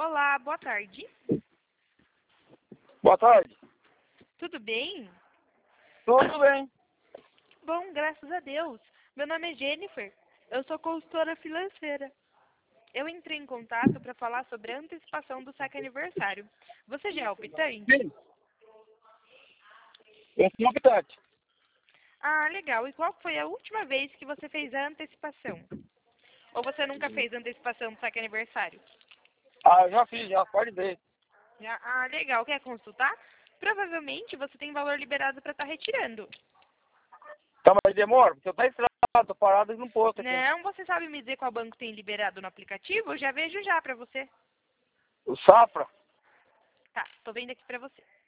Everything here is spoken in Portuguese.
Olá, boa tarde. Boa tarde. Tudo bem? Tudo bem. Bom, graças a Deus. Meu nome é Jennifer. Eu sou consultora financeira. Eu entrei em contato para falar sobre a antecipação do saque aniversário. Você já é optante? Sim. Eu sou optante. Ah, legal. E qual foi a última vez que você fez a antecipação? Ou você nunca fez antecipação do saque aniversário? Ah, eu já fiz, já, pode ver. Ah, legal. Quer consultar? Provavelmente você tem valor liberado para estar retirando. Tá, mas demora, porque eu tô estrado, tô parado no posto aqui. Não, você sabe me dizer qual banco tem liberado no aplicativo? Eu já vejo já para você. O Safra. Tá, tô vendo aqui para você.